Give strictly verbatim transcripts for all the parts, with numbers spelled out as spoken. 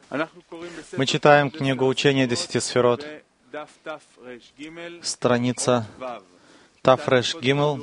Мы читаем книгу «Учение десяти сферот», страница Тафреш Гимел,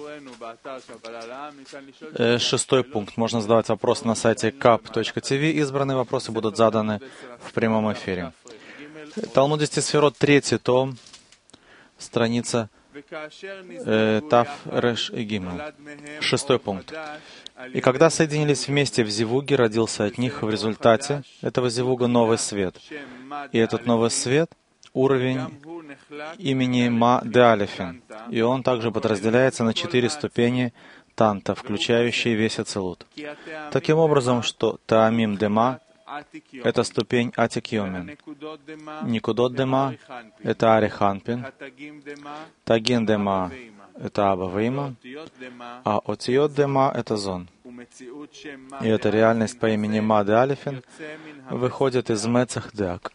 шестой пункт. Можно задавать вопросы на сайте кап точка ти ви. Избранные вопросы будут заданы в прямом эфире. Талмуд десяти сферот, третий том, страница э, Тафреш Гимел, шестой пункт. «И когда соединились вместе в зивуге, родился от них в результате этого зивуга новый свет. И этот новый свет — уровень имени Ма де Алефин. И он также подразделяется на четыре ступени танта, включающие весь ацилут. Таким образом, что Таамим Дема — это ступень Атик Йомин, Никудот Дема — это Ариханпин, Тагин Дема — это Аба Вейма, а Отиот Дема — это Зон. И эта реальность по имени Ма де Алефин выходит из Мецах Деак».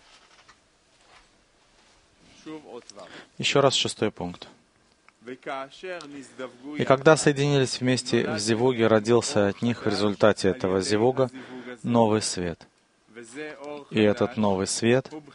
Еще раз шестой пункт. «И когда соединились вместе в зивуге, родился от них в результате этого зивуга новый свет. И этот новый свет —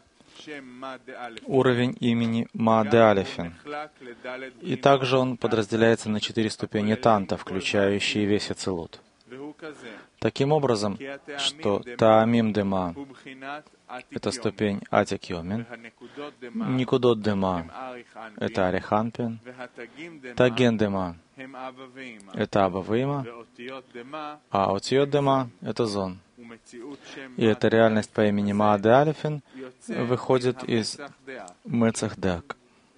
уровень имени Ма де Алефин. И также он подразделяется на четыре ступени танта, включающие весь ацилут. Таким образом, что Таамим Дема — это ступень Атик Йомин, Никудот Дема — это Ариханпин, Таген Дема — это Аба Вейма, а Отиот Дема — это Зон. И эта реальность по имени Ма де Алефин выходит из Мецах Деак».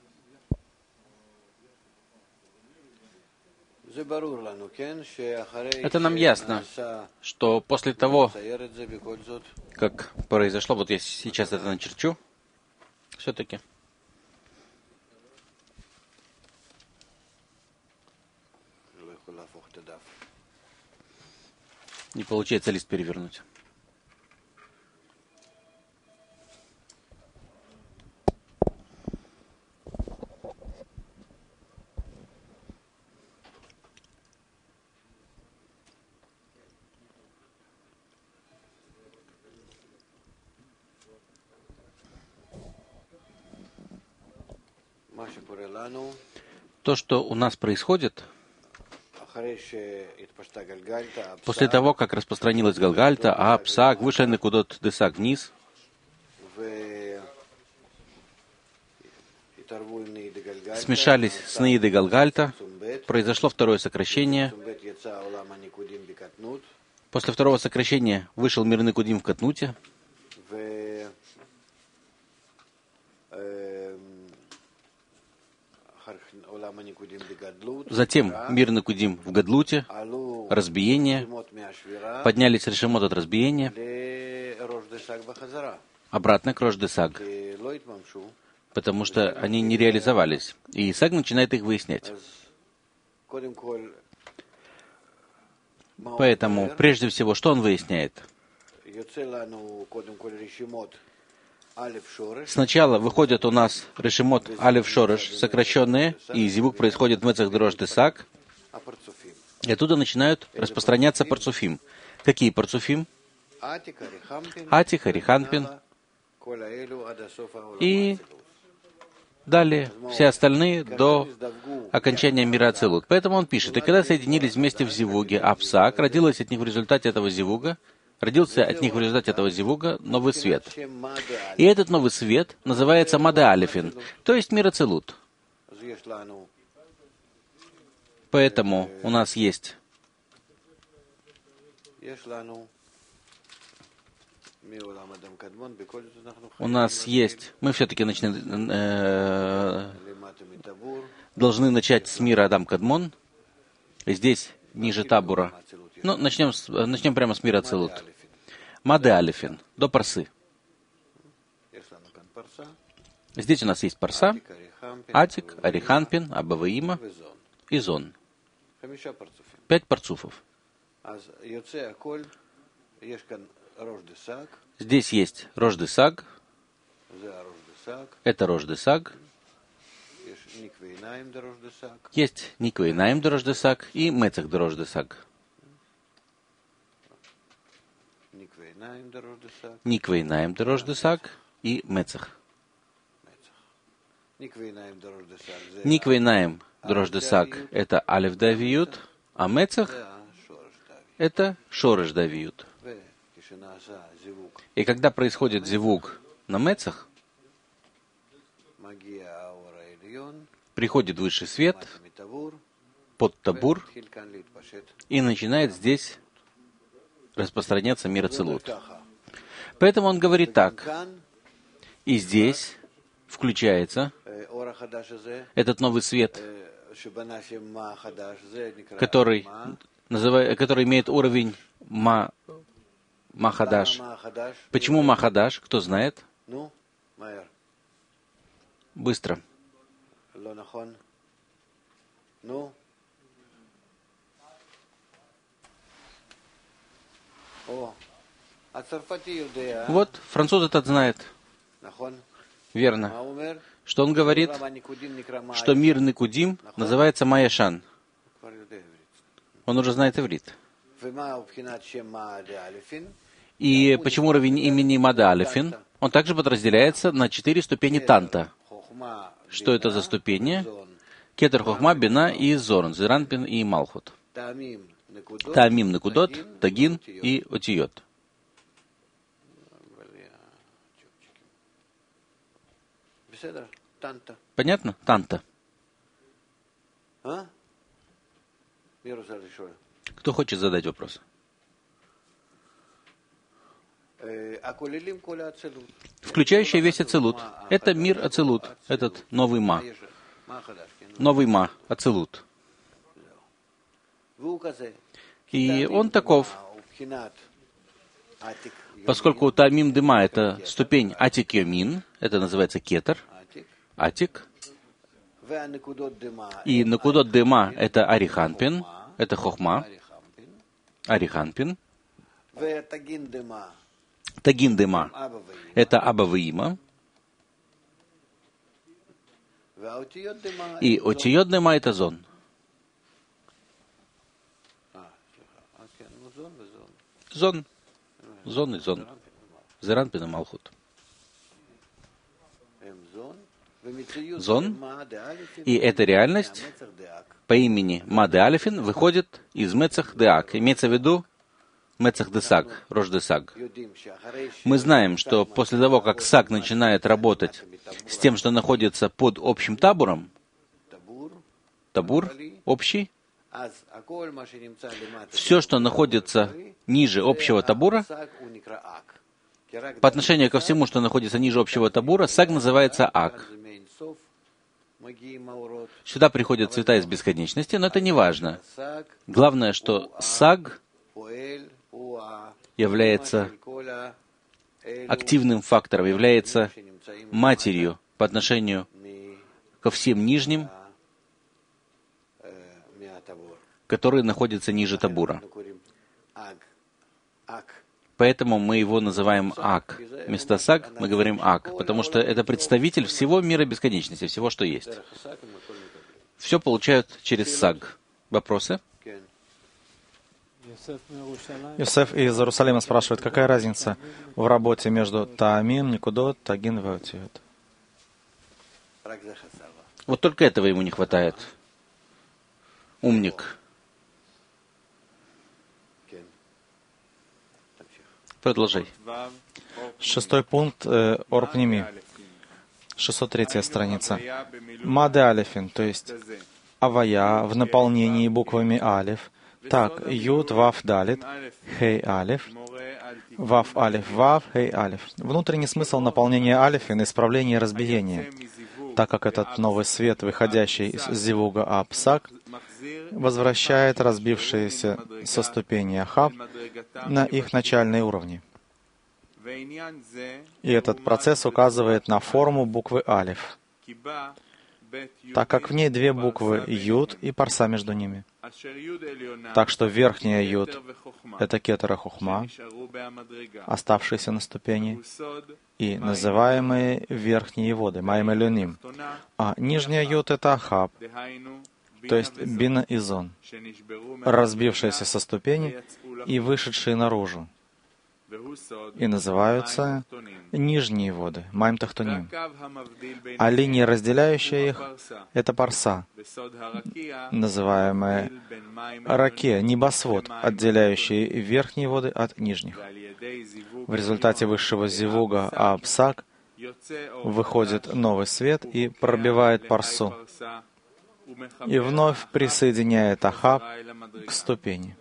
Это нам ясно, что после того, как произошло, вот я сейчас это начерчу, все-таки не получается лист перевернуть. То, что у нас происходит, после того, как распространилась Галгальта, а Псак вышел на Никудот Десак вниз, смешались с Наидой Галгальта, произошло второе сокращение. После второго сокращения вышел мир Никудим в Катнуте. Затем мир Никудим в Гадлуте, разбиение, поднялись решемот от разбиения, обратно к Рош-Десаг, потому что они не реализовались. И Исаак начинает их выяснять. Поэтому, прежде всего, что он выясняет? Сначала выходят у нас решемот алеф шореш, сокращенные, и зивук происходит в Мецах Дрош Десак, и оттуда начинают распространяться парцуфим. Какие парцуфим? Атик, Ариханпин и далее все остальные до окончания мира Ацилут. Поэтому он пишет: «И когда соединились вместе в зивуге, а Псак родилась от них в результате этого зивуга, родился от них в результате этого зивуга новый свет. И этот новый свет называется Ма де Алефин, то есть мир Ацилут». Поэтому у нас есть у нас есть, мы все-таки начнем, э, должны начать с мира Адам Кадмон, здесь ниже Табура. Ну, начнем, с, начнем прямо с мира Ацилут. Ма де Алефин, до Парсы. Здесь у нас есть Парса, Атик, Ариханпин, Аба Вейма и Зон. Пять парцуфов. Здесь есть Рош-Десаг, это Рош-Десаг, есть Никвей Наим Рош-Десаг и Мецах Рош-Десаг. Никвейнаем дорож десак и Мецах. Никвейнаем дорож десак — это Алеф Давиют, а Мецах — это Шореш Давиют. И когда происходит зивуг на Мецах, приходит высший свет под табур и начинает здесь распространяться мир Ацилут. Поэтому он говорит так. И здесь включается этот новый свет, который, называя, который имеет уровень ма, Махадаш. Почему Махадаш? Кто знает? Быстро. Вот, француз этот знает. Верно. Что он говорит? Что мир Никудим называется Майяшан. Он уже знает иврит. И почему уровень имени Мада Алефин? Он также подразделяется на четыре ступени Танта. Что это за ступени? Кетер, Хохма, Бина и Зорн, Зиранпин и Малхут. Таамим, Некудот, Тагин и Отиот. Понятно? Танта. Кто хочет задать вопрос? Включающий весь Ацилут. Это мир Ацилут, этот новый Ма. Новый Ма, Ацилут. И он таков, поскольку Таамим Дыма — это ступень Атик Йомин, это называется Кетер, Атик, и Некудот Дыма — это Ариханпин, это Хохма, Ариханпин, Тагин Дыма — это Абавиима, и Отиот Дыма — это Зон. Зон. Зон и Зон. Зеранпин и Малхут. Зон. И эта реальность по имени Маде Алефин выходит из Мецах Деак. Имеется в виду Мецах Десаг, Рош Десаг. Мы знаем, что после того, как Саг начинает работать с тем, что находится под общим табуром, табур общий, все, что находится ниже общего табура, по отношению ко всему, что находится ниже общего табура, Саг называется Ак. Сюда приходят цвета из бесконечности, но это не важно. Главное, что Саг является активным фактором, является матерью по отношению ко всем нижним, которые находятся ниже табура. Поэтому мы его называем Ак. Вместо Саг мы говорим Ак, потому что это представитель всего мира бесконечности, всего, что есть. Все получают через Саг. Вопросы? Йосеф из Иерусалима спрашивает, какая разница в работе между Таамим, Некудот, Тагин и Отиот? Вот только этого ему не хватает. Умник. Продолжай. Шестой пункт, э, Орпними. шестьсот третья страница. Маде Алефин, то есть Авая в наполнении буквами Алеф. Так, Юд, Вав, Далит, Хей, Алеф, Вав, Алеф, Вав, Хей, Алеф. Внутренний смысл наполнения Алефин — исправление и разбиение, так как этот новый свет, выходящий из Зивуга Апсак, возвращает разбившиеся со ступени Ахаб на их начальные уровни. И этот процесс указывает на форму буквы Алеф, так как в ней две буквы Юд и парса между ними. Так что верхняя Юд — это Кетер Хохма, оставшиеся на ступени, и называемые верхние воды, Маим Элюним. А нижняя Юд — это Ахаб, то есть Бина и Зон, разбившиеся со ступени и вышедшие наружу. и называются нижние воды, Майм Тахтоним. А линия, разделяющая их, это парса, называемая ракия, небосвод, отделяющий верхние воды от нижних. В результате высшего зивуга Аапсак выходит новый свет и пробивает парсу, и вновь присоединяет Ахаб к ступени.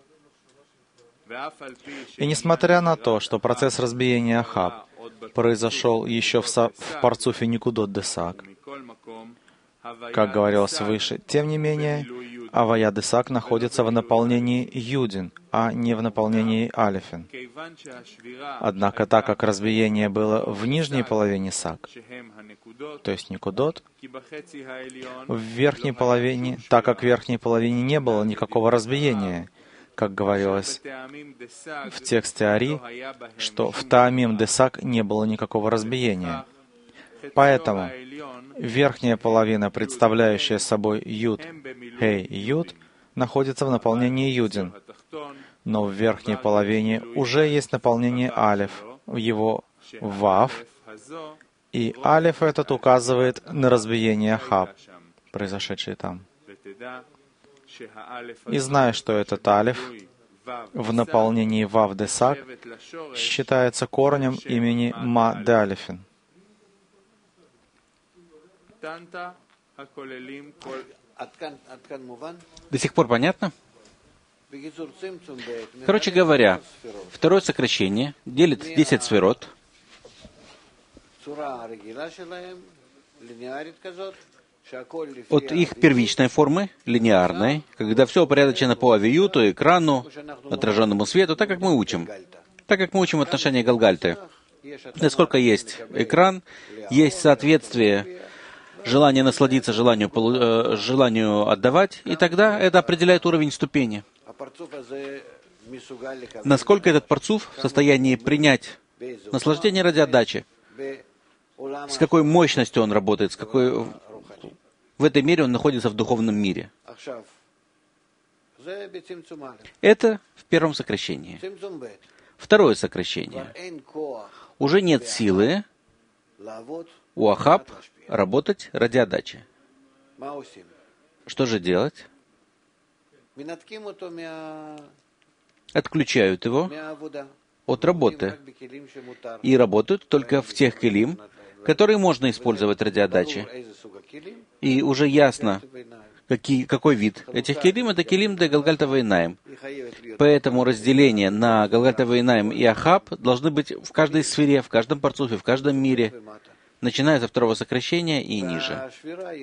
И несмотря на то, что процесс разбиения Ахаб произошел еще в, со- в парцуфе Никудот Десак, как говорилось выше, тем не менее, Авая Десак находится в наполнении Юдин, а не в наполнении Алифин. Однако, так как разбиение было в нижней половине Сак, то есть Никудот, в верхней половине, так как в верхней половине не было никакого разбиения, как говорилось в тексте Ари, что в Таамим Десак не было никакого разбиения. Поэтому верхняя половина, представляющая собой Юд, Хей и Юд, находится в наполнении Юдин, но в верхней половине уже есть наполнение Алиф, в его Вав, и Алиф этот указывает на разбиение Ахаб, произошедшее там. И зная, что этот Алиф в наполнении Вав Десак считается корнем имени Ма де Алифин. До сих пор понятно? Короче говоря, второе сокращение делит десять сферот от их первичной формы, линеарной, когда все упорядочено по авиюту, экрану, отраженному свету, так как мы учим. Так как мы учим отношение Галгальты. Насколько есть экран, есть соответствие желания насладиться, желанию, полу- э, желанию отдавать, и тогда это определяет уровень ступени. Насколько этот парцуф в состоянии принять наслаждение ради отдачи, с какой мощностью он работает, с какой... В этой мере он находится в духовном мире. Это в первом сокращении. Второе сокращение. Уже нет силы у Ахаб работать ради отдачи. Что же делать? Отключают его от работы и работают только в тех келим, которые можно использовать ради отдачи. И уже ясно, какие, какой вид этих келим, это келим де Галгальта Вейнаим. Поэтому разделение на Галгальта Вейнаим и Ахаб должны быть в каждой сфере, в каждом парцуфе, в каждом мире, начиная со второго сокращения и ниже.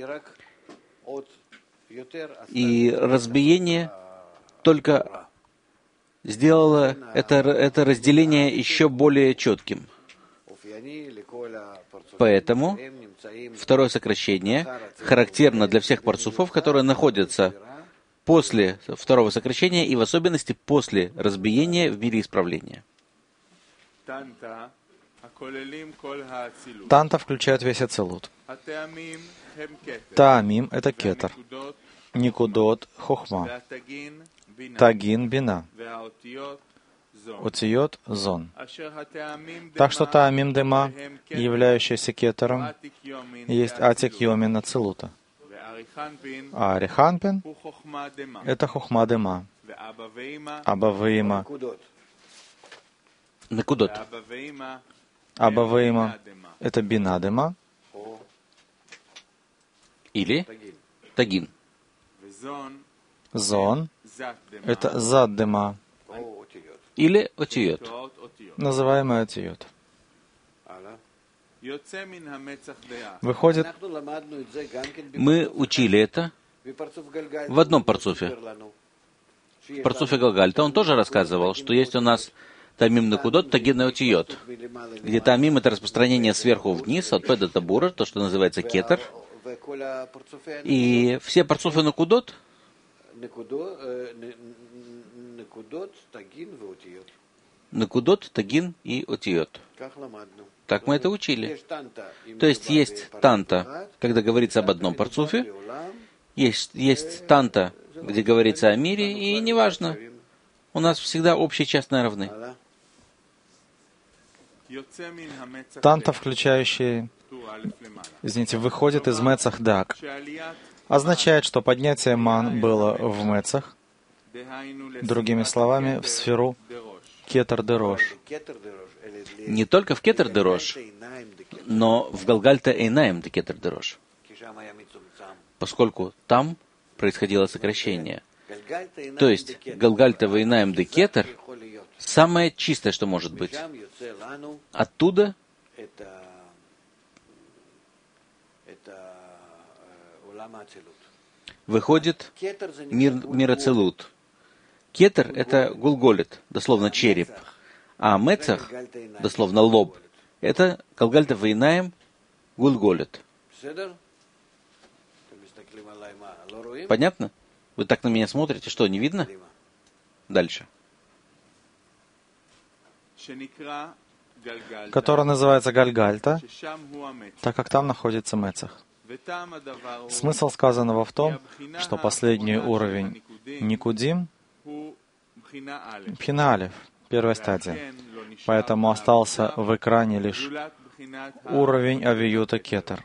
И разбиение только сделало это, это разделение еще более четким. Поэтому второе сокращение характерно для всех парцуфов, которые находятся после второго сокращения и в особенности после разбиения в мире исправления. Танта включает весь Ацилут. Таамим — это кетер. Никудот — хохма. Тагин — бина. Утиот — зон. Так что Таамим Дема, являющийся кетером, есть Атик Йомин Ацилута. А Ариханпин — это хохма Дема. Абавейма — Накудот. Абавейма — это бина Дема. Или Тагин. Зон — это зад Дема. Или Отиот. Называемый Отиот. Выходит, мы учили это в одном парцуфе. В парцуфе Галгальта он тоже рассказывал, что есть у нас Тамим Накудот, Тагин и Отиот, где Тамим — это распространение сверху вниз, от Пэ до Табура, то, что называется кетер. И все парцуфы Накудот Накудот, Тагин и Отиот. Так мы это учили. То есть есть танта, когда говорится об одном парцуфе, есть, есть танта, где говорится о мире, и неважно, у нас всегда общие частные равны. Танта, включающий, извините, выходит из Мецах Дак, означает, что поднятие Ман было в Мецах, другими словами, в сферу Кетер-де-Рош. Не только в Кетер-де-Рош, но в Галгальта-Эйнаим де Кетер-де-Рош, поскольку там происходило сокращение. То есть Галгальта-Эйнаим де Кетер — самое чистое, что может быть. Оттуда выходит мир, мир Ацилут. Кетер — это Гулголит, дословно череп, а Мецах, дословно лоб, это Галгальта-Эйнаим Гулголит. Понятно? Вы так на меня смотрите, что, не видно? Дальше. Которая называется Гальгальта, так как там находится Мецах. Смысл сказанного в том, что последний уровень Никудим — Бхина Алеф, первая стадия. Поэтому остался в экране лишь уровень Авиюта Кетер.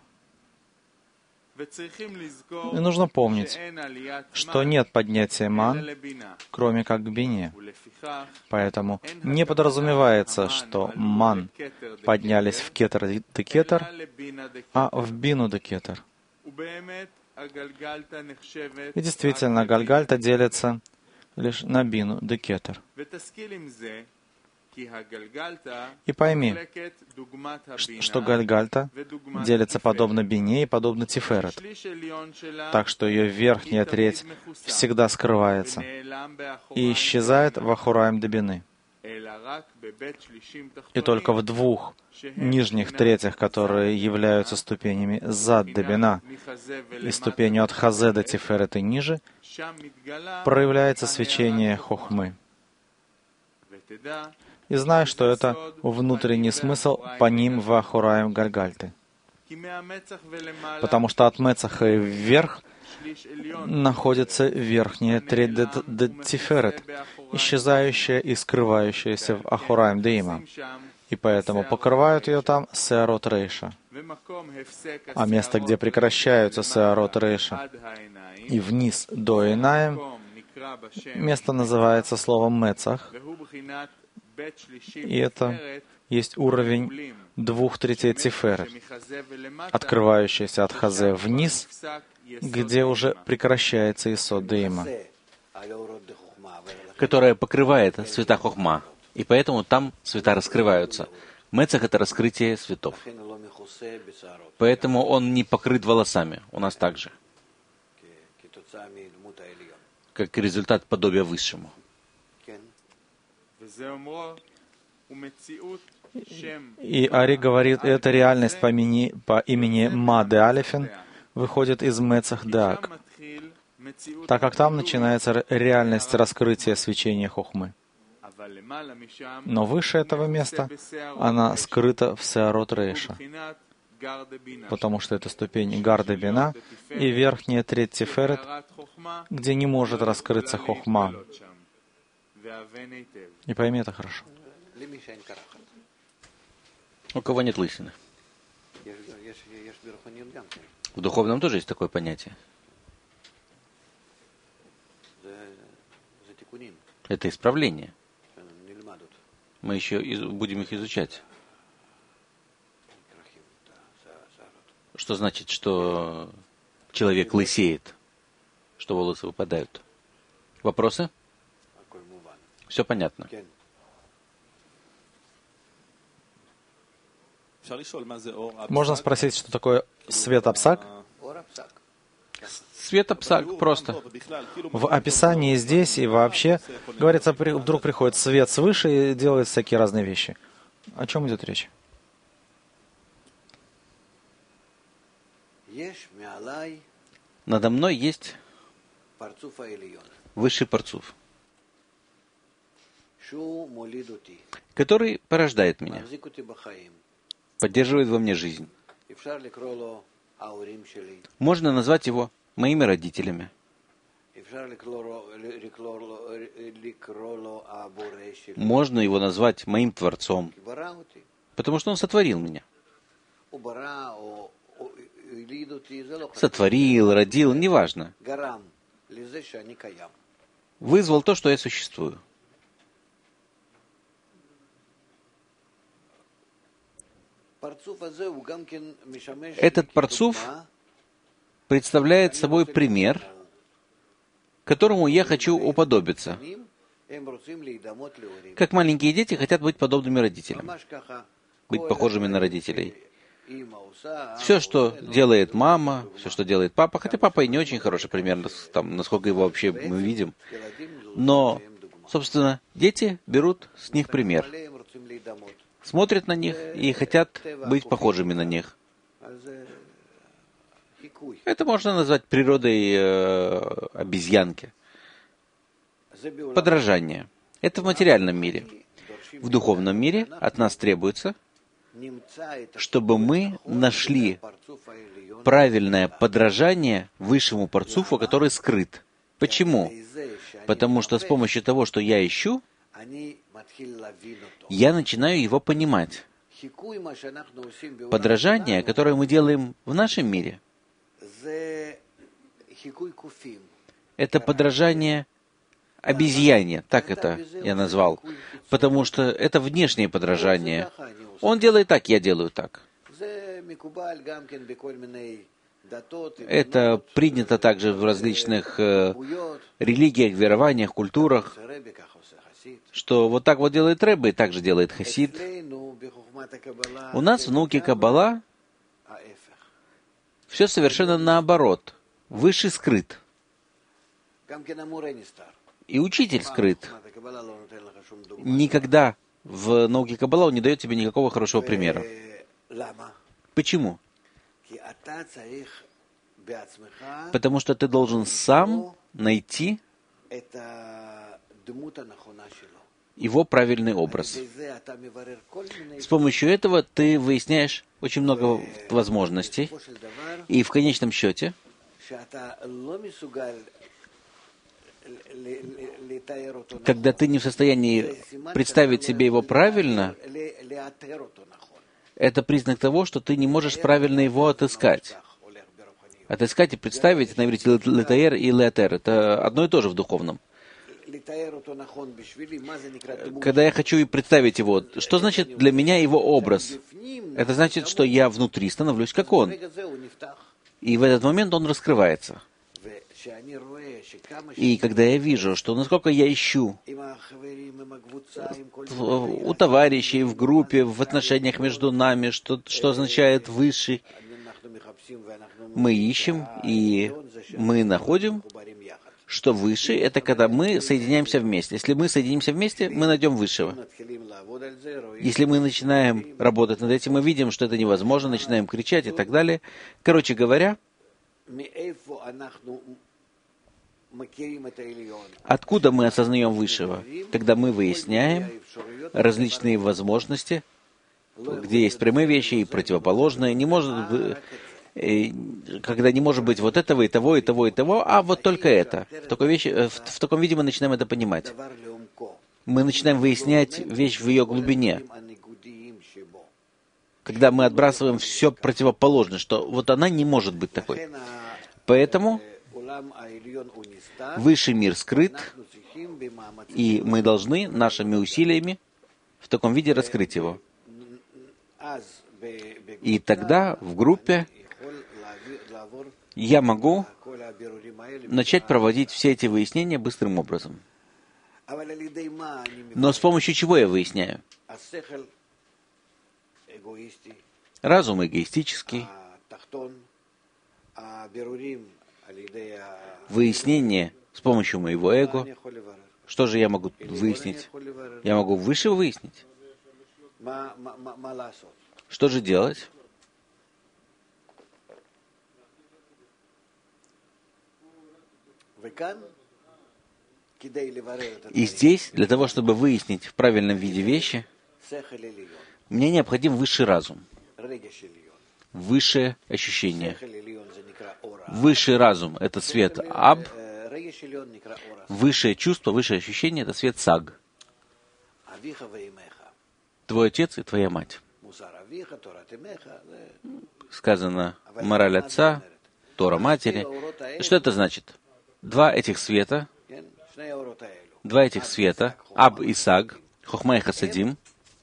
И нужно помнить, что нет поднятия Ман, кроме как к Бине. Поэтому не подразумевается, что Ман поднялись в Кетер де Кетер, а в Бину де Кетер. И действительно, Гальгальта делится лишь на Бину де Кетер. И пойми, что Гальгальта делится подобно Бине и подобно Тиферет, так что ее верхняя треть всегда скрывается и исчезает в Ахураим де Бины. И только в двух нижних третьих, которые являются ступенями зад де Бина и ступенью от Хазе до Тиферет и ниже, проявляется свечение Хохмы. И знай, что это внутренний смысл по ним в Ахураим Гальгальты. Потому что от Мецаха и вверх находится верхняя треть де Тиферет, исчезающая и скрывающаяся в Ахураим Деима. И поэтому покрывают ее там Сеарот Рейша. А место, где прекращаются Сеарот Рейша и вниз до Эйнаим, место называется словом Мецах. И это есть уровень двух третей Тиферет, открывающийся от Хазе вниз, где уже прекращается Исод Деима, которая покрывает света Хохма, и поэтому там света раскрываются. Мецах — это раскрытие светов. Поэтому он не покрыт волосами, у нас также, как результат подобия Высшему. И Ари говорит, эта реальность по имени, по имени Ма де Алефин выходит из Мецах Даак, так как там начинается реальность раскрытия свечения Хохмы. Но выше этого места она скрыта в Сеарот Рейша, потому что это ступень Гарда Бина и верхняя треть Тиферет, где не может раскрыться Хохма. И пойми это хорошо. У кого нет лысины? В духовном тоже есть такое понятие. Это исправление. Мы еще из- будем их изучать. Что значит, что человек лысеет, что волосы выпадают? Вопросы? Все понятно. Можно спросить, что такое свет Апсак? Свет Апсак просто. В описании здесь и вообще говорится, при- вдруг приходит свет свыше и делает всякие разные вещи. О чем идет речь? Надо мной есть высший парцуф, который порождает меня, поддерживает во мне жизнь. Можно назвать его моими родителями. Можно его назвать моим Творцом, Потому что Он сотворил меня. Сотворил, родил, неважно. Вызвал то, что я существую. Этот парцуф представляет собой пример, которому я хочу уподобиться. Как маленькие дети хотят быть подобными родителям, быть похожими на родителей. Все, что делает мама, все, что делает папа, хотя папа и не очень хороший пример, там, насколько его вообще мы видим, но, собственно, дети берут с них пример, смотрят на них и хотят быть похожими на них. Это можно назвать природой э, обезьянки. Подражание. Это в материальном мире. В духовном мире от нас требуется, чтобы мы нашли правильное подражание высшему парцуфу, который скрыт. Почему? Потому что с помощью того, что я ищу, я начинаю его понимать. Подражание, которое мы делаем в нашем мире, это подражание обезьяне, так это я назвал, потому что это внешнее подражание. Он делает так, я делаю так. Это принято также в различных э, религиях, верованиях, культурах, что вот так вот делает Ребе, и так же делает Хасид. У нас в науке Каббала все совершенно наоборот. Высший скрыт. И учитель скрыт. Никогда в науке Каббала он не дает тебе никакого хорошего примера. Почему? Потому что ты должен сам найти его правильный образ. С помощью этого ты выясняешь очень много возможностей, и в конечном счете когда ты не в состоянии представить себе его правильно, это признак того, что ты не можешь правильно его отыскать. Отыскать и представить, на иврите летаер и леатер, это одно и то же в духовном. Когда я хочу и представить его, что значит для меня его образ? Это значит, что я внутри становлюсь как он. И в этот момент он раскрывается. И когда я вижу, что насколько я ищу у товарищей, в группе, в отношениях между нами, что, что означает высший, мы ищем и мы находим, что высший — это когда мы соединяемся вместе. Если мы соединимся вместе, мы найдем высшего. Если мы начинаем работать над этим, мы видим, что это невозможно, начинаем кричать и так далее. Короче говоря, откуда мы осознаем высшего? Когда мы выясняем различные возможности, где есть прямые вещи и противоположные. Не может, когда не может быть вот этого, и того, и того, и того, а вот только это. В, такой вещи, в, в таком виде мы начинаем это понимать. Мы начинаем выяснять вещь в ее глубине. Когда мы отбрасываем все противоположное, что вот она не может быть такой. Поэтому высший мир скрыт, и мы должны нашими усилиями в таком виде раскрыть его. И тогда в группе я могу начать проводить все эти выяснения быстрым образом. Но с помощью чего я выясняю? Разум эгоистический, выяснение с помощью моего эго. Что же я могу выяснить? Я могу выше выяснить. Что же делать? И здесь, для того, чтобы выяснить в правильном виде вещи, мне необходим высший разум, высшее ощущение. Высший разум — это свет Аб, высшее чувство, высшее ощущение — это свет Саг. Твой отец и твоя мать. сказано мораль отца, Тора матери. Что это значит? Два этих света, два этих света, Аб и Саг, Хохма и Хасадим,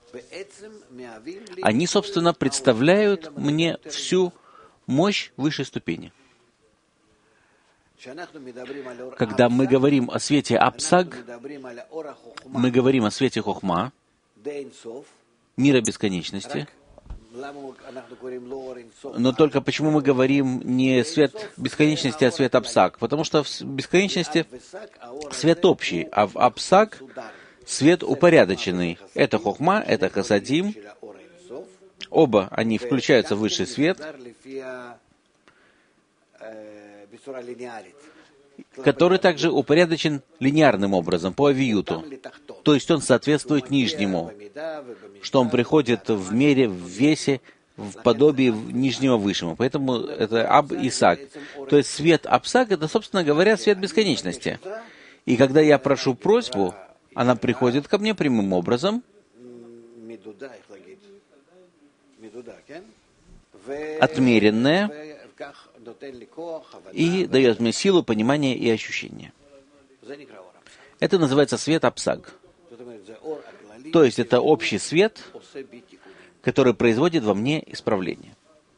они, собственно, представляют мне всю мощь высшей ступени. Когда мы говорим о свете Абсаг, мы говорим о свете Хохма, мира бесконечности. Но только почему мы говорим не свет бесконечности, а свет Абсаг? Потому что в бесконечности свет общий, а в Абсаг свет упорядоченный. Это Хохма, это Хасадим. Оба они включаются в высший свет, который также упорядочен линейным образом, по авиюту. То есть он соответствует нижнему, что он приходит в мере, в весе, в подобии нижнего высшему. Поэтому это Аб и Саг. То есть свет Абсаг — это, собственно говоря, свет бесконечности. И когда я прошу просьбу, она приходит ко мне прямым образом, отмеренная, и дает мне силу, понимание и ощущение. Это называется свет Абсаг. То есть это общий свет, который производит во мне исправление.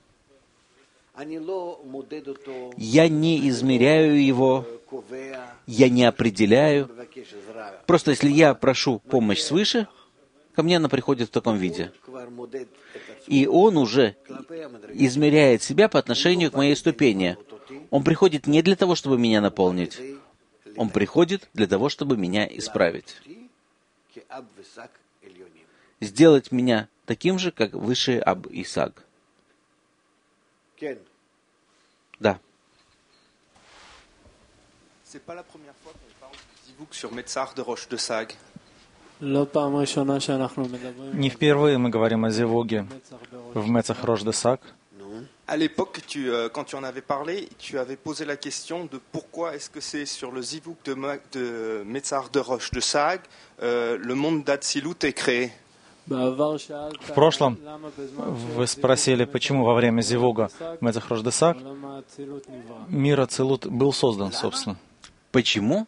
Я не измеряю его, я не определяю. Просто если я прошу помощь свыше, ко мне она приходит в таком виде. И он уже измеряет себя по отношению к моей ступени. Он приходит не для того, чтобы меня наполнить. Он приходит для того, чтобы меня исправить. Сделать меня таким же, как высший Аб и Саг. Да. Не впервые мы говорим о Зивуге в Мецах Рош де Саг. À l'époque, tu, euh, quand tu en avais parlé, tu avais posé la question de pourquoi est-ce que c'est sur le Zivug de, de Metzar de Rosh de Sag, euh, le monde d'Atsilut est créé. В прошлом вы спросили, почему во время Зивуга Мецах Рош де Саг мир Ацилут был создан, собственно. Почему?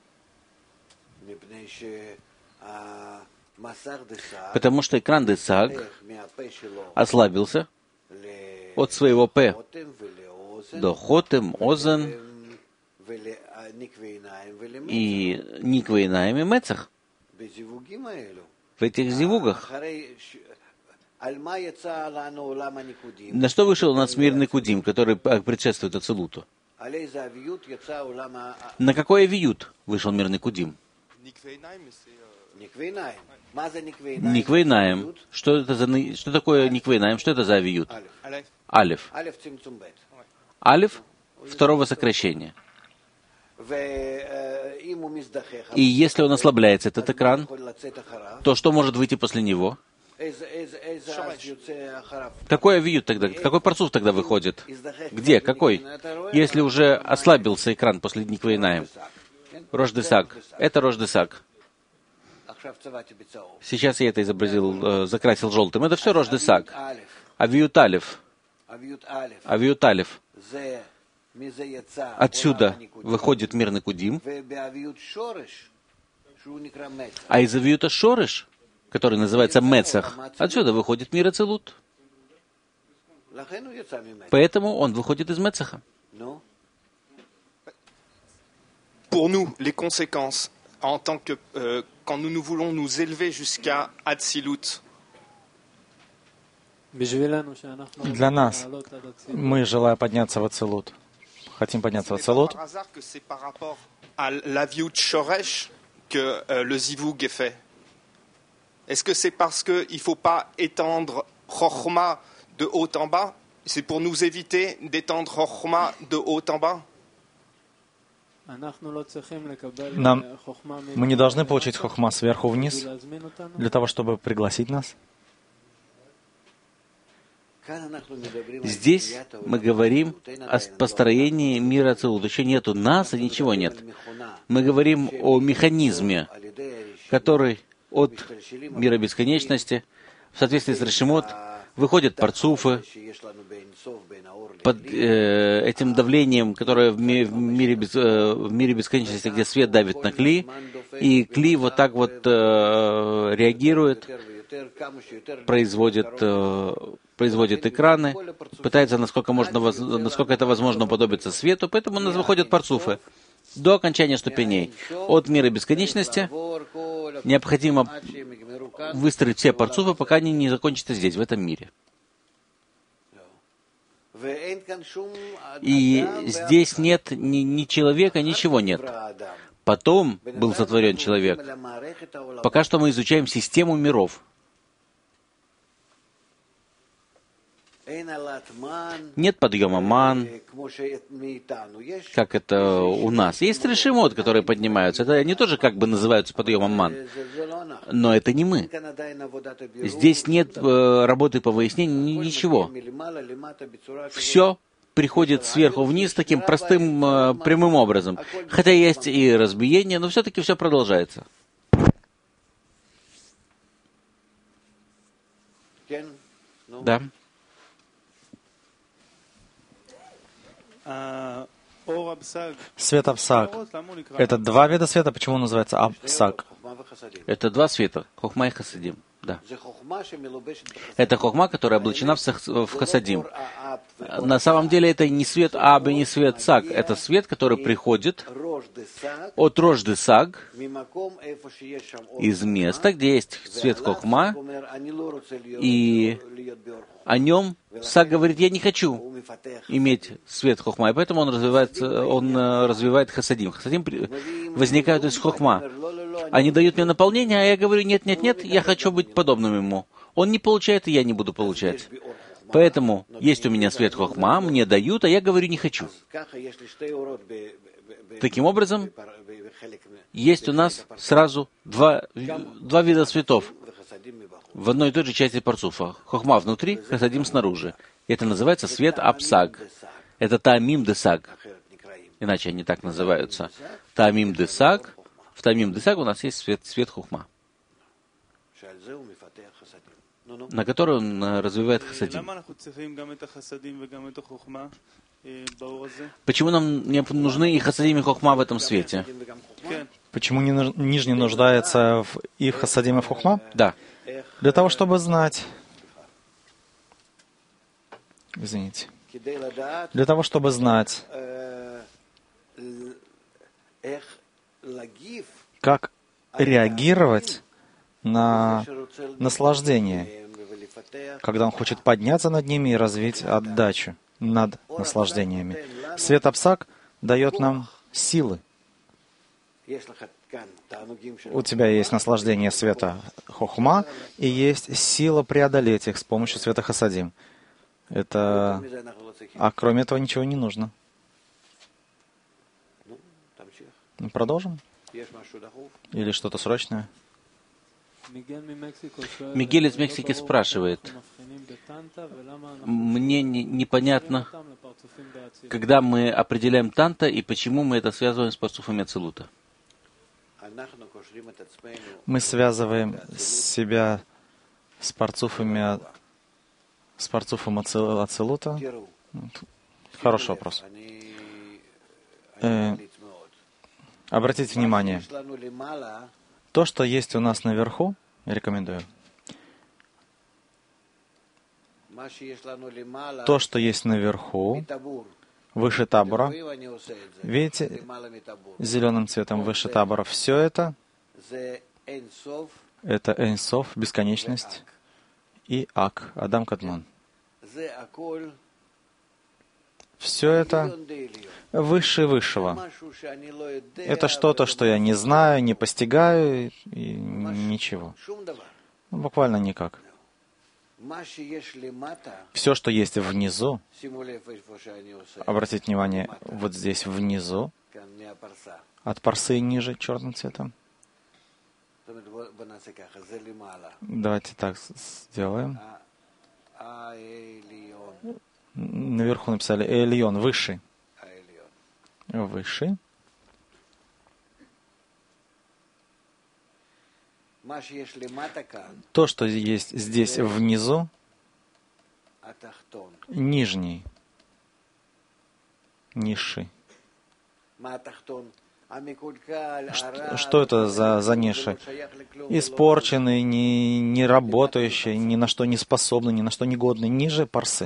Потому что экран де Саг ослабился от своего П до Хотем, Озен и Никвейнаем и Мецах. В этих зивугах. На что вышел у нас мир Никудим, который предшествует Ацилуту? На какой авиют вышел мир Никудим? Никвейнаем. Что это за, что такое Никвейнаем? Что это за авиют? Алиф. Алиф второго сокращения. И если он ослабляется, этот экран, то что может выйти после него? Какой авиют тогда? Какой парцуф тогда выходит? Где? Какой? Если уже ослабился экран после Никвейнаем. Рош де Саг. Это Рош де Саг. Сейчас я это изобразил, закрасил желтым. Это все Рош де Саг. Авиют Алиф. Авиют Алиф. Отсюда выходит мир Никудим. А из авиюта Шореш, который называется Мецах, отсюда выходит мир Ацилут. Поэтому он выходит из Мецаха. Pour nous, les conséquences, en tant que, euh, quand nous, nous voulons nous élever jusqu'à Atsilut, Для нас, мы, желая подняться в Ацилут, хотим подняться в Ацилут, que euh, le zivug est fait. Est-ce que c'est parce qu'il ne faut pas étendre Chochma de haut en bas? C'est pour nous éviter d'étendre Chochma de haut en bas? Нам, мы не должны получить хохма сверху вниз для того, чтобы пригласить нас. Здесь мы говорим о построении мира Ацилут. Еще нету нас, и ничего нет. Мы говорим о механизме, который от мира бесконечности, в соответствии с Решимот, выходят парцуфы. Под э, этим давлением, которое в, ми, в, мире без, э, в мире бесконечности, где свет давит на кли, и кли вот так вот э, реагирует, производит, э, производит экраны, пытается, насколько, можно, насколько это возможно, уподобиться свету, поэтому у нас выходят парцуфы до окончания ступеней. От мира бесконечности необходимо выстроить все парцуфы, пока они не закончатся здесь, в этом мире. И здесь нет ни, ни человека, ничего нет. Потом был сотворен человек. Пока что мы изучаем систему миров. Нет подъема ман, как это у нас. Есть решимот, которые поднимаются. Это они тоже как бы называются подъемом ман. Но это не мы. Здесь нет э, работы по выяснению, ни, ничего. Все приходит сверху вниз таким простым, э, прямым образом. Хотя есть и разбиение, но все-таки все продолжается. Да. Свет Апсак. Это два вида света. Почему он называется Апсак? Это два света. Хохма и Хасадим. Да. Это хохма, которая облачена в Хасадим. На самом деле это не свет Аб и не свет Саг. Это свет, который приходит от Рожды Саг, из места, где есть свет хохма, и о нем Саг говорит: я не хочу иметь свет хохма, и поэтому он развивает, он развивает Хасадим. Хасадим возникают из хохма. Они дают мне наполнение, а я говорю: нет, нет, нет, я хочу быть подобным ему. Он не получает, и я не буду получать. Поэтому есть у меня свет хохма, мне дают, а я говорю: не хочу. Таким образом, есть у нас сразу два, два вида светов в одной и той же части парцуфа. Хохма внутри, Хасадим снаружи. Это называется свет Апсаг. Это Таамим Десаг. Иначе они так называются. Таамим Десаг. В Таамим Десаг у нас есть свет, свет Хохма, на который он развивает Хасадим. Почему нам нужны и Хасадим, и Хохма в этом свете? Почему не, нижний нуждается в и в Хасадим, и в Хохма? Да. Для того, чтобы знать... Извините. Для того, чтобы знать, как реагировать на наслаждение, когда он хочет подняться над ними и развить отдачу над наслаждениями. Свет Апсак дает нам силы. У тебя есть наслаждение света Хохма, и есть сила преодолеть их с помощью света Хасадим. Это... А кроме этого ничего не нужно. Продолжим? Или что-то срочное? Мигель из Мексики спрашивает: мне не, непонятно, когда мы определяем танта и почему мы это связываем с парцуфами Ацилута. Мы связываем себя с парцуфами, с парцуфом Ацилута. Хороший вопрос. Э, обратите внимание, то, что есть у нас наверху, я рекомендую. То, что есть наверху, выше табора, видите, зеленым цветом выше табора, все это, это Эйн-Соф, бесконечность, и Ак, Адам Кадмон. Все это выше высшего. Это что-то, что я не знаю, не постигаю, и ничего. Ну, буквально никак. Все, что есть внизу, обратите внимание, вот здесь внизу, от парсы ниже черным цветом. Давайте так сделаем. Наверху написали Эльон, высший. Высший. То, что есть здесь внизу, нижний, низший. Что, что это за, за ниши? Испорченный, не, не работающий, ни на что не способный, ни на что не годный, ниже парсы.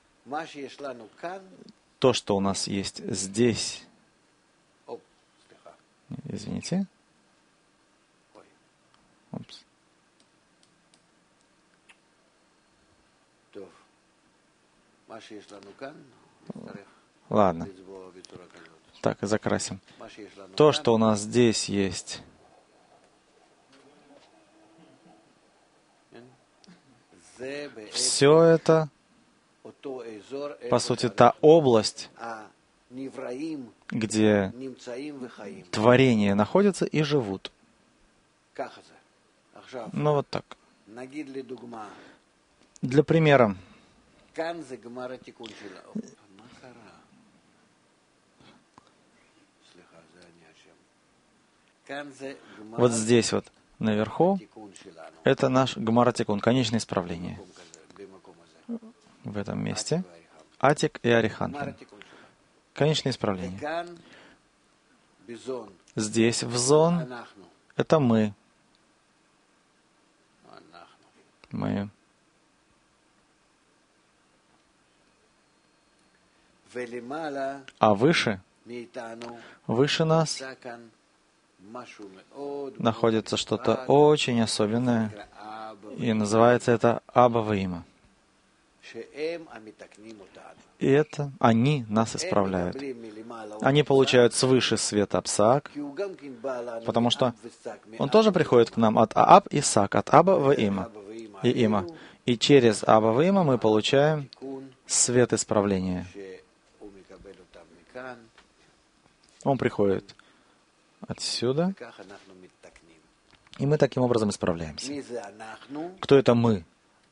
То, что у нас есть здесь, извините, Упс. Ладно. Так, закрасим. То, что у нас здесь есть, все это, по сути, та область, где творения находятся и живут. Ну вот так. Для примера. Вот здесь вот, наверху, это наш гмара-тикун, конечное исправление. В этом месте. Атик и Ариханпин. Конечное исправление. Здесь, в зон, это мы. Мы. А выше, выше нас находится что-то очень особенное, и называется это Аба Ваима. И это они нас исправляют. Они получают свыше свет Апсаак, потому что он тоже приходит к нам от Ааб и Сак, от Аба Ваима и Има. И через Аба Ваима мы получаем свет исправления. Он приходит отсюда, и мы таким образом исправляемся. Кто это мы?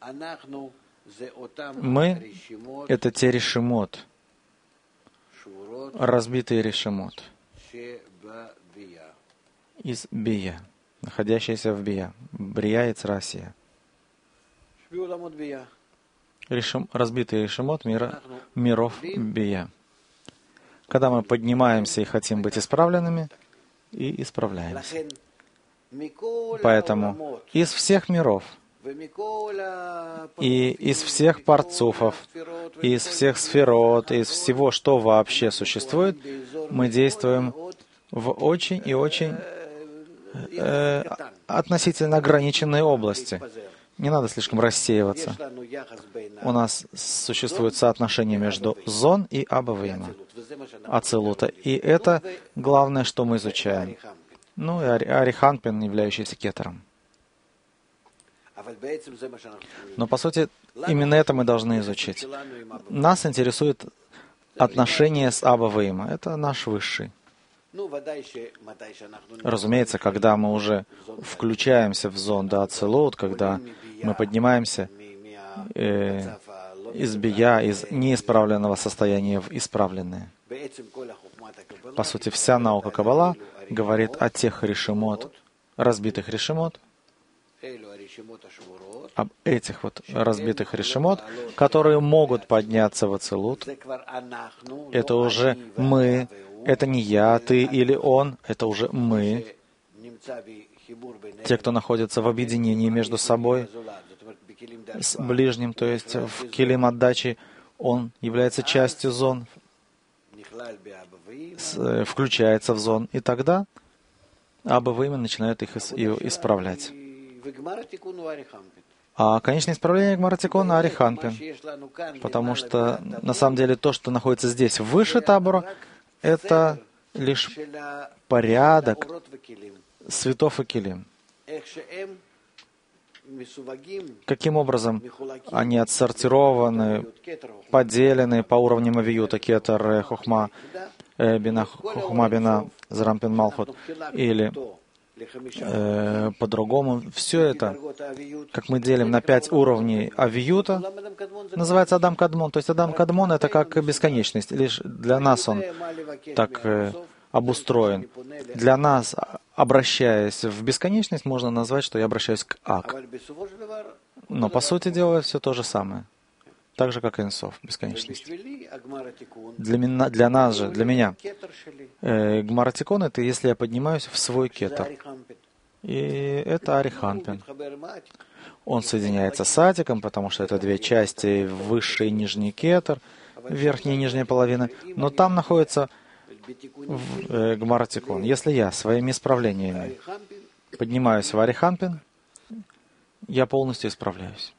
Мы — это те решимот, разбитые решимот из Бия, находящиеся в Бия, Брия и Црасия. Решим, разбитый решимот мира, миров Бия. Когда мы поднимаемся и хотим быть исправленными, и исправляемся. Поэтому из всех миров, и из всех парцуфов, и из всех сферот, и из всего, что вообще существует, мы действуем в очень и очень э, относительно ограниченной области. Не надо слишком рассеиваться. У нас существует соотношение между зон и Аба Ваима, Ацилута. И это главное, что мы изучаем. Ну и Ариханпин, являющийся кетером. Но по сути, именно это мы должны изучить. Нас интересует отношение с Аба Ваима. Это наш высший. Разумеется, когда мы уже включаемся в зон да Ацилут, когда мы поднимаемся э, из бия, из неисправленного состояния в исправленное. По сути, вся наука Каббала говорит о тех решимот, разбитых решимот, об этих вот разбитых решимот, которые могут подняться в Ацилут. Это уже мы, это не я, ты или он, это уже мы, те, кто находится в объединении между собой, с ближним, то есть в килим отдачи, он является частью зон, с, включается в зон, и тогда Аба Ваима начинают их исправлять. А конечное исправление гмара-тикун Ариханпин, потому что на самом деле то, что находится здесь выше табора, это лишь порядок светов и килим. Каким образом они отсортированы, поделены по уровням авиюта, кетер, хохма, бина, хохма, бина, зрампин, малхут, или э, по-другому. Все это, как мы делим на пять уровней авиюта, называется Адам Кадмон. То есть Адам Кадмон — это как бесконечность. Лишь для нас он так э, обустроен. Для нас, обращаясь в бесконечность, можно назвать, что я обращаюсь к Ак. Но по сути дела все то же самое. так же, как Энсов, бесконечность. Для, меня, для нас же, для меня, э, Гмаратикон — это если я поднимаюсь в свой кетер. И это Ариханпин. Он соединяется с Атиком, потому что это две части, высший и нижний кетер, верхняя и нижняя половина. Но там находится э, Гмаратикон. Если я своими исправлениями поднимаюсь в Ариханпин, я полностью исправляюсь.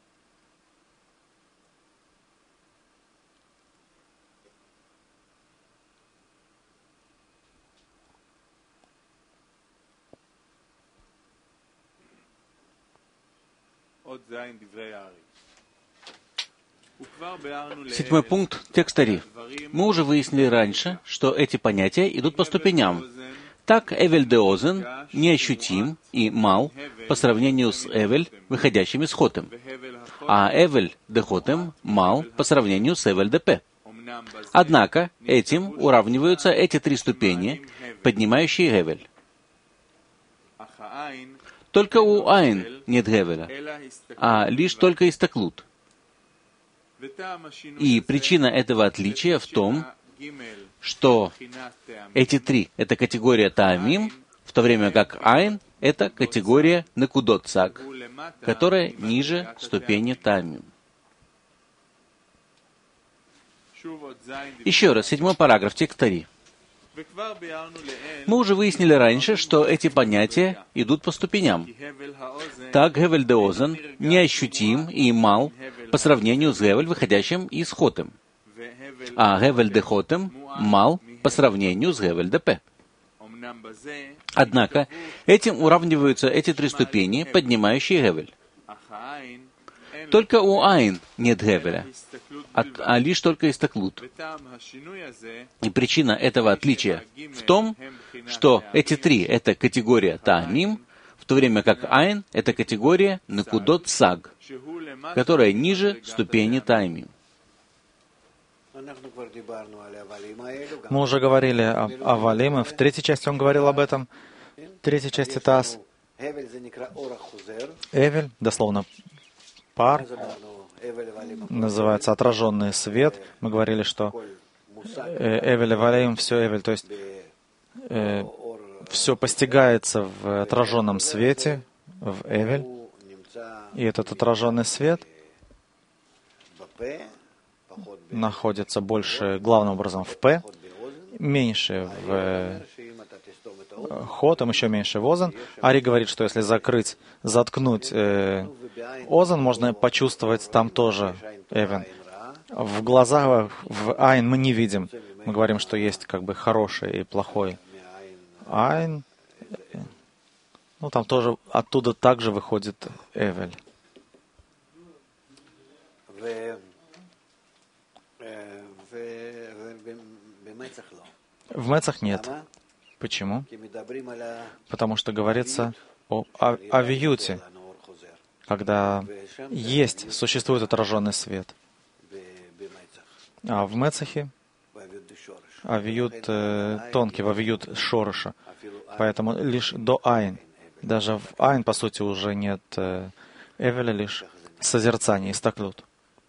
Седьмой пункт текста Ри. Мы уже выяснили раньше, что эти понятия идут по ступеням. Так, Эвель де Озен неощутим и мал по сравнению с Эвель, выходящим из Хотем, а Эвель де Хотем мал по сравнению с Эвель де Пе. Однако этим уравниваются эти три ступени, поднимающие Эвель. Только у Айн нет Гевеля, а лишь только Истаклут. И причина этого отличия в том, что эти три — это категория Таамим, в то время как Айн — это категория Некудот Цаг, которая ниже ступени Таамим. Еще раз, седьмой параграф текста Ри. Мы уже выяснили раньше, что эти понятия идут по ступеням. Так, Гевель де Озен неощутим и мал по сравнению с Гевель, выходящим из Хотем, а Гевель де Хотем мал по сравнению с Гевель де Пе. Однако этим уравниваются эти три ступени, поднимающие Гевель. Только у Айн нет Гевеля, а, а лишь только Истаклут. И причина этого отличия в том, что эти три — это категория Таамим, в то время как Айн — это категория Некудот Цаг, которая ниже ступени Таамим. Мы уже говорили о, о Валиме. В третьей части он говорил об этом. В третьей части Таас. Эвель, дословно пар, называется отраженный свет. Мы говорили, что Эвель и Валим, все Эвель, то есть э, все постигается в отраженном свете, в Эвель. И этот отраженный свет находится больше, главным образом, в П, меньше в Хотем, еще меньше в Озен. Ари говорит, что если закрыть, заткнуть э, Озен, можно почувствовать там тоже Эвен. В глазах, в Айн мы не видим. Мы говорим, что есть как бы хороший и плохой Айн. Ну, там тоже, оттуда также выходит Эвель. В Мецах нет. Почему? Потому что говорится о, о, о виюте, когда есть, существует отраженный свет. А в Мецахе авиют э, тонкий, авиют шороша. Поэтому лишь до Айн. Даже в Айн, по сути, уже нет э, Эвеля, лишь созерцание, истаклут.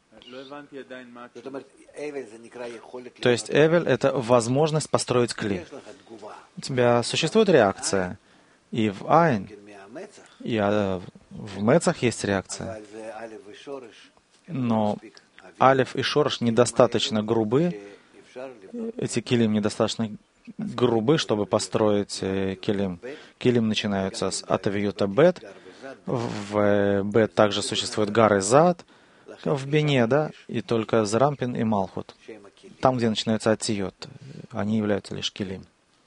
То есть Эвель — это возможность построить кли. У тебя существует реакция. И в Айн, и а, в Мецах есть реакция. Но Алеф и Шорош недостаточно грубы. Эти килим недостаточно грубы, чтобы построить э, килим. Килим начинаются с атавиюта бет. В бет также существует гар и зад. В Бене, да, и только Зрампин и Малхут. Там, где начинается атиот, они являются лишь килим.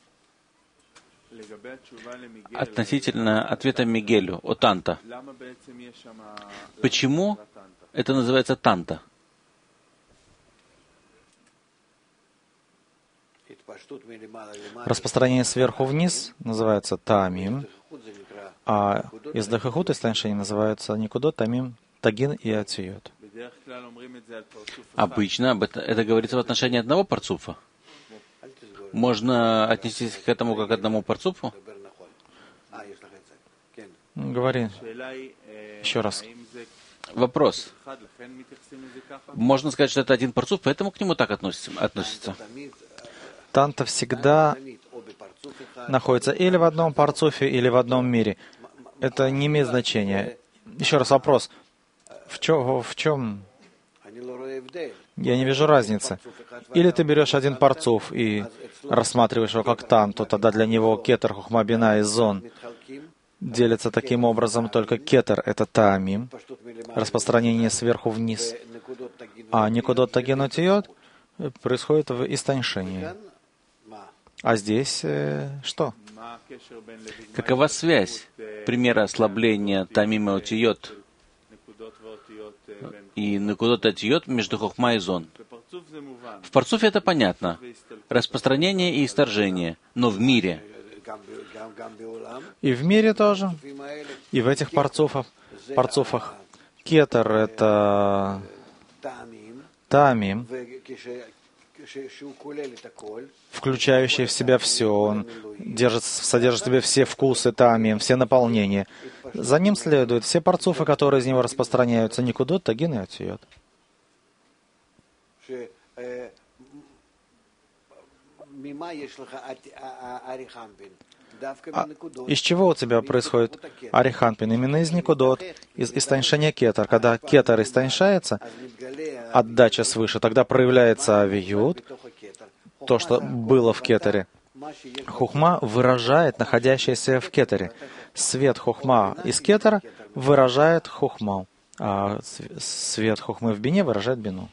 Относительно ответа Мигелю о Танта. Почему это называется Танта? Распространение сверху вниз называется Таамим, а из Дахахут, из Таншини, называются Никудот, Тамим, Тагин и Ациот. Обычно об это, это говорится в отношении одного парцуфа. Можно отнестись к этому как к одному парцуфу? Говори еще раз. Вопрос. Можно сказать, что это один парцуф, поэтому к нему так относится. относится. Танта всегда находится или в одном парцуфе, или в одном мире. Это не имеет значения. Еще раз вопрос. В чем, в чем? Я не вижу разницы. Или ты берешь один парцуф и рассматриваешь его как танту, тогда для него кетер, хухма, бина и зон делятся таким образом, только кетер — это таамим, распространение сверху вниз, а никудот тагенотиот происходит в истоньшении. А здесь э, что? Какова связь примера ослабления тамим и отиот и накудот отиот между хохма и зон? В парцуфе это понятно. Распространение и исторжение. Но в мире. И в мире тоже. И в этих парцуфах. парцуфах. Кетер — это таамим, включающий в себя все. Он держит, содержит в себе все вкусы таамим, все наполнения. За ним следуют все парцуфы, которые из него распространяются. Никудот, тагин и отиот. А из чего у тебя происходит ариханпин? Именно из никудот, из истоньшения кетер. Когда кетер истоньшается, отдача свыше, тогда проявляется авиют, то, что было в кетере. Хухма выражает находящееся в кетере. Свет хухма из кетера выражает хухму, а свет хухмы в бине выражает бину.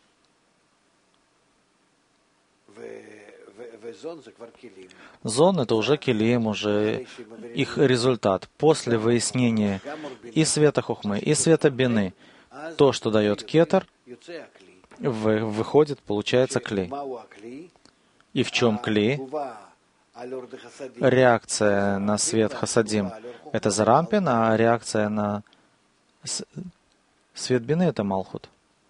Зон — это уже келим, уже их результат. После выяснения и света хухмы, и света бины, то, что дает кетер, выходит, получается клей. И в чем клей? Реакция на свет хасадим — это зарампин, а реакция на свет бины — это малхут.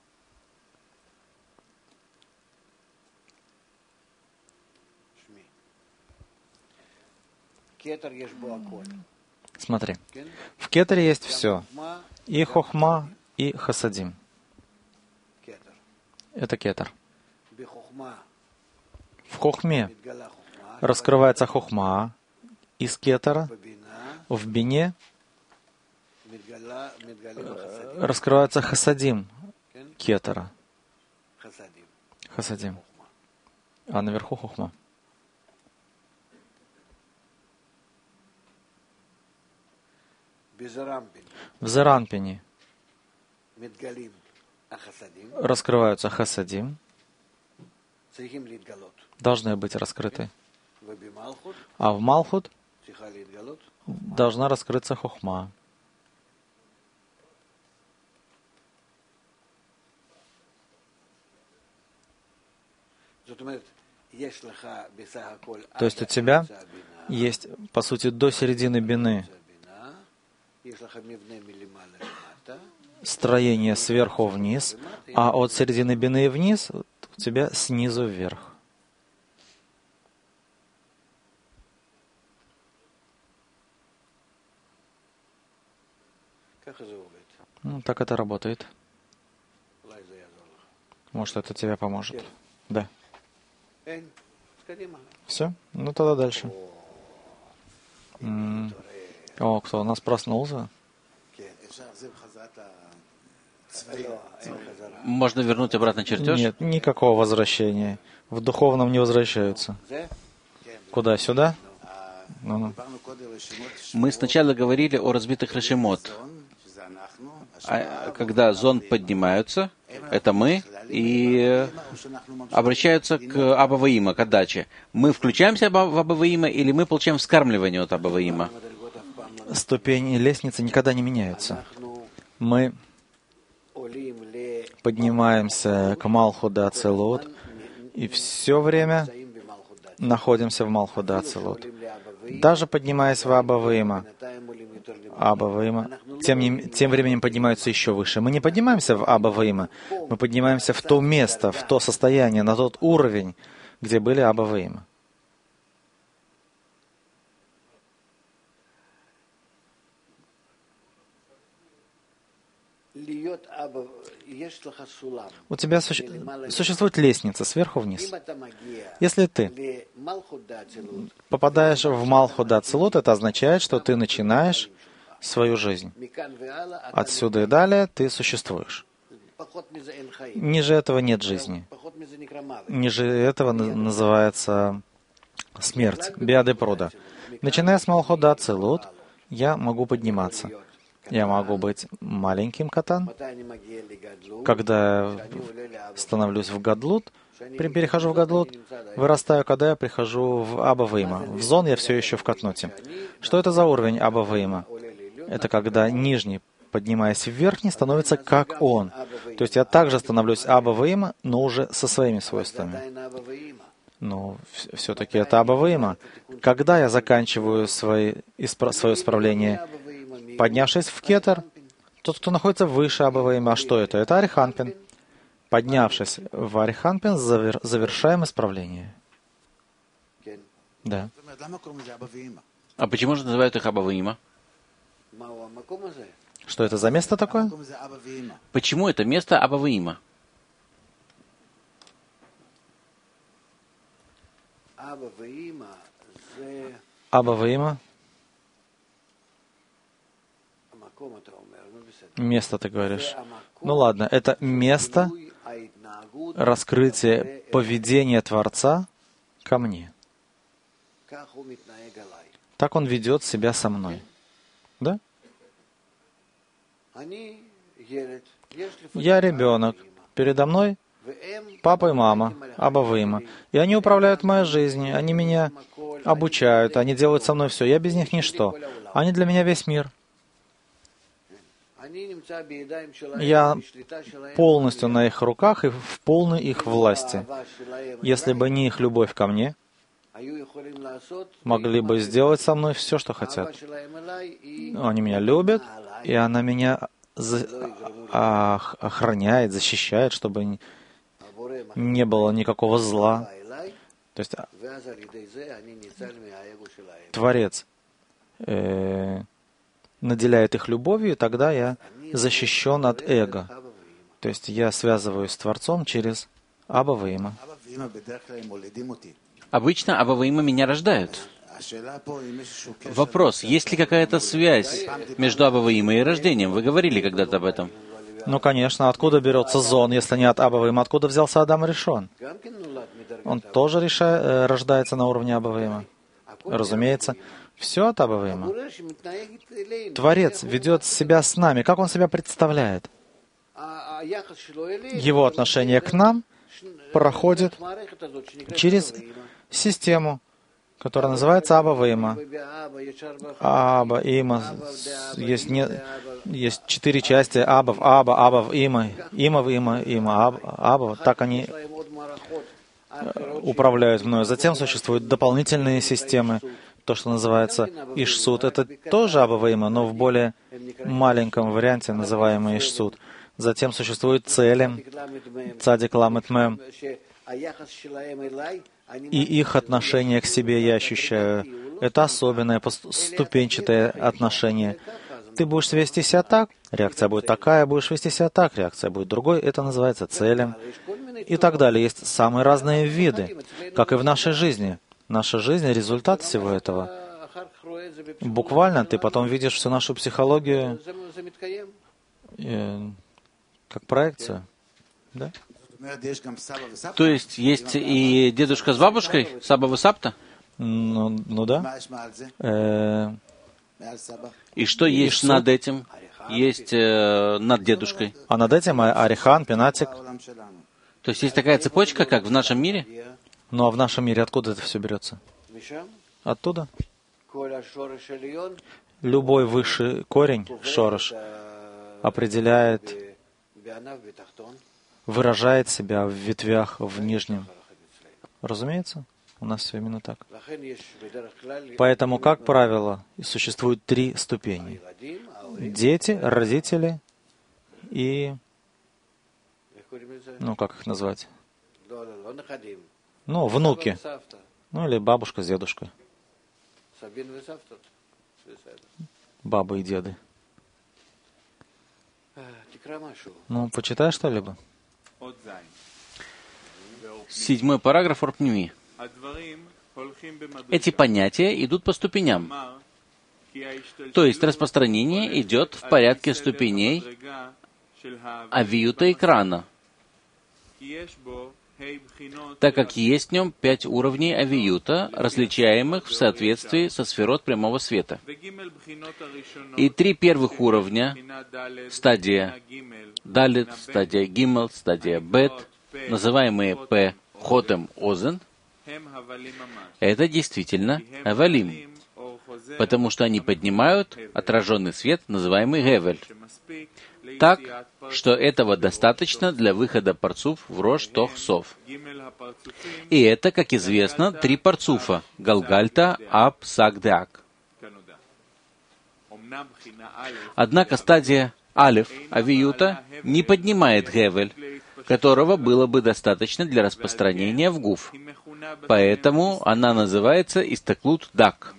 Смотри, в кетере есть все. И хохма, и хасадим. Это кетер. В хохме раскрывается хохма из кетера. В бине раскрывается хасадим кетера. Хасадим. А наверху хохма. В Зарампине раскрываются хасадим, должны быть раскрыты. А в Малхут должна раскрыться хохма. То есть у тебя есть, по сути, до середины бины строение сверху вниз, а от середины бины вниз у тебя снизу вверх. Ну, так это работает. Может, это тебе поможет. Да. Все? Ну, тогда дальше. М- О, кто у нас проснулся? Можно вернуть обратно чертеж? Нет, никакого возвращения. В духовном не возвращаются. Куда? Сюда? Ну-ну. Мы сначала говорили о разбитых решемот. А когда зон поднимаются, это мы, и обращаются к Абаваима, к отдаче. Мы включаемся в Абаваима или мы получаем вскармливание от Абаваима? Ступени лестницы никогда не меняются. Мы поднимаемся к Малхут да Ацилут и все время находимся в Малхут да Ацилут. Даже поднимаясь в Абаваима, Абаваима, тем, не, тем временем поднимаются еще выше. Мы не поднимаемся в Абаваима, мы поднимаемся в то место, в то состояние, на тот уровень, где были Абаваима. У тебя суще- существует лестница сверху вниз. Если ты попадаешь в Малхут Ацилут, это означает, что ты начинаешь свою жизнь. Отсюда и далее ты существуешь. Ниже этого нет жизни. Ниже этого называется смерть, биады пруда. Начиная с Малхут Ацилут, я могу подниматься. Я могу быть маленьким катан. Когда я становлюсь в гадлут, перехожу в гадлут, вырастаю, когда я прихожу в Аба Ваима. В зон я все еще в катнуте. Что это за уровень Аба Ваима? Это когда нижний, поднимаясь в верхний, становится как он. То есть я также становлюсь Аба Ваима, но уже со своими свойствами. Но все-таки это Аба Ваима. Когда я заканчиваю свои, испра, свое исправление, поднявшись в кетер, тот, кто находится выше Аба Ваима, а что это? Это Ариханпин. Поднявшись в Ариханпин, завер, завершаем исправление. Да. А почему же называют их Аба Ваима? Что это за место такое? Почему это место Аба Ваима? Аба Ваима. Место, ты говоришь. Ну ладно, это место раскрытия поведения Творца ко мне. Так он ведет себя со мной. Да? Я ребенок. Передо мной папа и мама, Аба Ваима. И они управляют моей жизнью, они меня обучают, они делают со мной все. Я без них ничто. Они для меня весь мир. Я полностью на их руках и в полной их власти. Если бы не их любовь ко мне, могли бы сделать со мной все, что хотят. Они меня любят, и она меня за... охраняет, защищает, чтобы не было никакого зла. То есть Творец э, наделяет их любовью, и тогда я защищен от эго. То есть я связываюсь с Творцом через Аба Ваима. Обычно Аба Ваима меня рождают. Вопрос, есть ли какая-то связь между Аба Ваима и рождением? Вы говорили когда-то об этом. Ну, конечно, откуда берется зон, если не от Аба Ваима? Откуда взялся Адам Ришон? Он тоже реша... рождается на уровне Аба Ваима. Разумеется, все от Аба Ваима. Творец ведет себя с нами. Как он себя представляет? Его отношение к нам проходит через систему, которая называется Аба Ваима. Аба, Има, есть, не, есть четыре части Абав, Аба, Абав, Има, Имав, Има, Има, Аб, Аба. Так они управляют мною. Затем существуют дополнительные системы, то, что называется Ишсуд. Это тоже Аба Ваима, но в более маленьком варианте, называемый Ишсуд. Затем существует Целем, Цадик Ламет Мем. И их отношение к себе я ощущаю. Это особенное, ступенчатое отношение. Ты будешь вести себя так, реакция будет такая, будешь вести себя так, реакция будет другой. Это называется целем. И так далее. Есть самые разные виды, как и в нашей жизни. Наша жизнь — результат всего этого. Буквально ты потом видишь всю нашу психологию э, как проекцию. Да? То есть есть и дедушка с бабушкой, Саба Васапта? Ну, ну да. Э, И что есть Ишсуд? над этим? Есть э, над дедушкой. а над этим Арихан, Пенатик. То есть есть такая цепочка, как в нашем мире? Ну а в нашем мире откуда это все берется? Оттуда. Любой высший корень, шорош, определяет, выражает себя в ветвях в нижнем. Разумеется, у нас все именно так. Поэтому, как правило, существует три ступени. Дети, родители и... Ну, как их назвать? Ну, внуки. Ну, или бабушка с дедушкой. Бабы и деды. Ну, почитай что-либо. Седьмой параграф Орпними. Эти понятия идут по ступеням. То есть распространение идет в порядке ступеней авиюта экрана, так как есть в нем пять уровней авиюта, различаемых в соответствии со сферот прямого света. И три первых уровня, стадия Далет, стадия Гимел, стадия Бет, называемые П, Хотем, Озен, это действительно Авалим, потому что они поднимают отраженный свет, называемый Гевель, так, что этого достаточно для выхода парцуф в Рош Тох Сов. И это, как известно, три парцуфа — Галгальта, Аб, Саг, Деак. Однако стадия Алеф, Авиюта, не поднимает Гевель, которого было бы достаточно для распространения в Гуф. Поэтому она называется Истаклут Дак.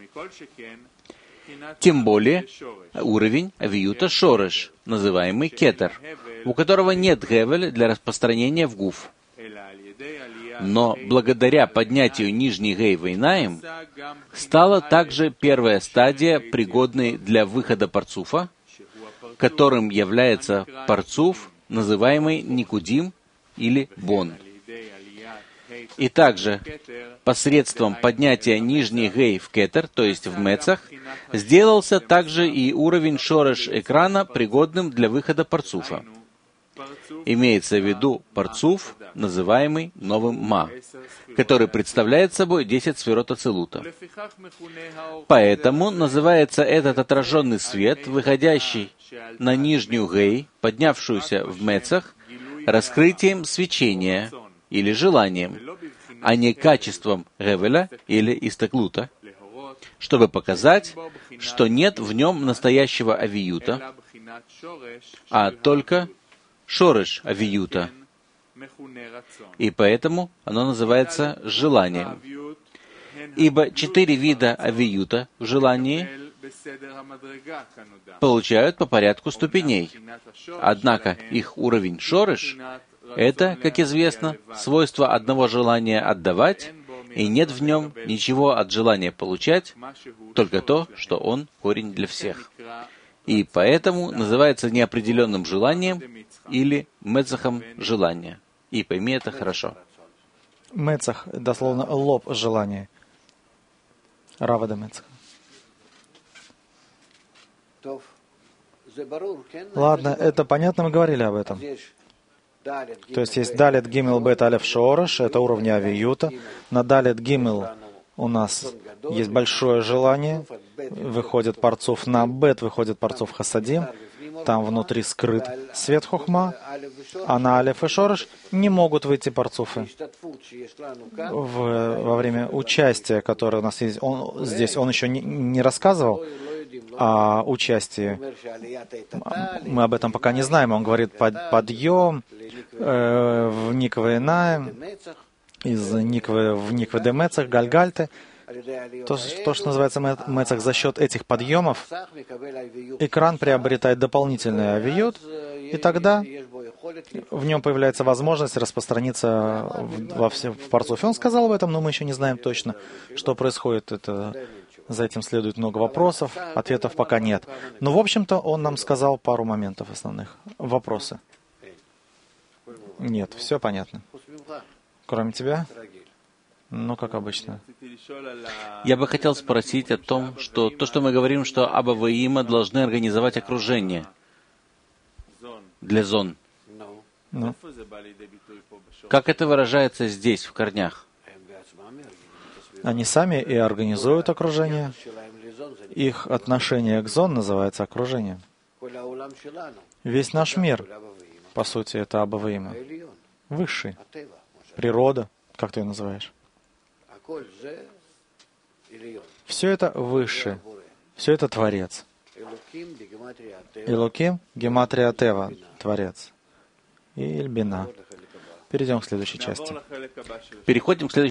Тем более уровень авиюта Шореш, называемый Кетер, у которого нет Гевель для распространения в Гуф. Но благодаря поднятию нижней Гей Вейнаим стала также первая стадия, пригодной для выхода парцуфа, которым является парцуф, называемый Никудим или Бон. И также посредством поднятия нижней Гей в Кетер, то есть в Мецах, сделался также и уровень Шореш экрана, пригодным для выхода парцуфа. Имеется в виду парцуф, называемый новым Ма, который представляет собой десять сферот Ацилута. Поэтому называется этот отраженный свет, выходящий на нижнюю Гей, поднявшуюся в Мецах, раскрытием свечения или желанием, а не качеством Гевеля или Истаклута, чтобы показать, что нет в нем настоящего авиюта, а только Шореш авиюта, и поэтому оно называется желанием. Ибо четыре вида авиюта в желании получают по порядку ступеней. Однако их уровень Шореш — это, как известно, свойство одного желания отдавать, и нет в нем ничего от желания получать, только то, что он корень для всех. И поэтому называется неопределенным желанием или мецахом желания. И пойми это хорошо. Мецах, дословно лоб желания. Равада Мецах. Ладно, это понятно, мы говорили об этом. То есть есть Далет, Гимел, Бет, Алеф, Шореш, это уровни авиюта. На Далет, Гимел у нас есть большое желание, выходит парцуф, на Бет выходит парцуф Хасадим, там внутри скрыт свет Хохма, а на Алеф и Шореш не могут выйти парцуфы. В, во время участия, которое у нас есть, он, здесь он еще не, не рассказывал о участии. Мы об этом пока не знаем. Он говорит под, подъем э, в Никве Наем, из Никве в Никве де Мецах, Гальгальты. То, то, что называется Мецах, за счет этих подъемов экран приобретает дополнительный авиют, и тогда в нем появляется возможность распространиться во все, в парцуфе. Он сказал об этом, но мы еще не знаем точно, что происходит. Это, за этим следует много вопросов, ответов пока нет. Но, в общем-то, он нам сказал пару моментов основных. Вопросы? Нет, все понятно. Кроме тебя? Ну, как обычно. Я бы хотел спросить о том, что то, что мы говорим, что Аба Ваима должны организовать окружение для зон. Ну. Как это выражается здесь, в корнях? Они сами и организуют окружение. Их отношение к зон называется окружением. Весь наш мир, по сути, это Аба Ваима. Высший. Природа, как ты ее называешь? Все это выше, все это Творец. Элоким, гематрия Тева, Творец. И Ильбина. Перейдем к следующей части. Переходим к следующей